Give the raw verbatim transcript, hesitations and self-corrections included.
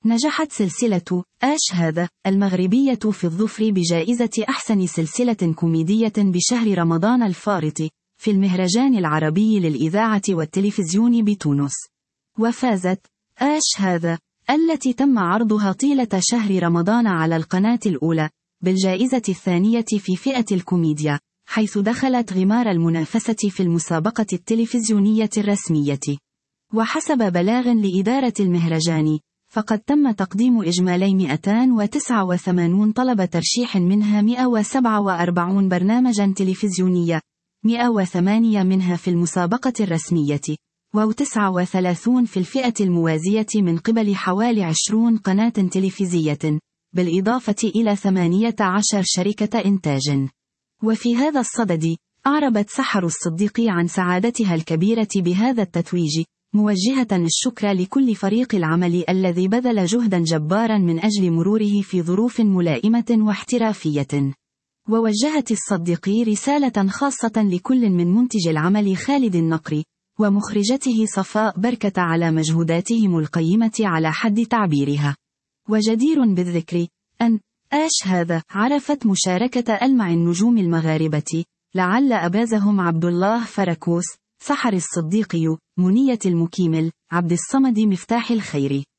نجحت سلسلة آش هذا المغربية في الظفر بجائزة أحسن سلسلة كوميدية بشهر رمضان الفارط في المهرجان العربي للإذاعة والتلفزيون بتونس. وفازت آش هذا التي تم عرضها طيلة شهر رمضان على القناة الأولى بالجائزة الثانية في فئة الكوميديا، حيث دخلت غمار المنافسة في المسابقة التلفزيونية الرسمية. وحسب بلاغ لإدارة المهرجان، فقد تم تقديم إجمالي مئتين وتسعة وثمانين طلب ترشيح، منها مئة وسبعة وأربعين برنامجا تلفزيونيا، مئة وثمانية منها في المسابقة الرسمية، وتسعة وثلاثين في الفئة الموازية من قبل حوالي عشرين قناة تلفزية، بالإضافة إلى ثمانية عشر شركة إنتاج. وفي هذا الصدد، أعربت سحر الصديقي عن سعادتها الكبيرة بهذا التتويج، موجهة الشكر لكل فريق العمل الذي بذل جهدا جبارا من أجل مروره في ظروف ملائمة واحترافية. ووجهت الصديقي رسالة خاصة لكل من منتج العمل خالد النقري ومخرجته صفاء بركة على مجهوداتهم القيمة على حد تعبيرها. وجدير بالذكر أن آش هذا عرفت مشاركة ألمع النجوم المغاربة، لعل أبازهم عبد الله فركوس، سحر الصديقي، منية المكيمل، عبد الصمد مفتاح الخير.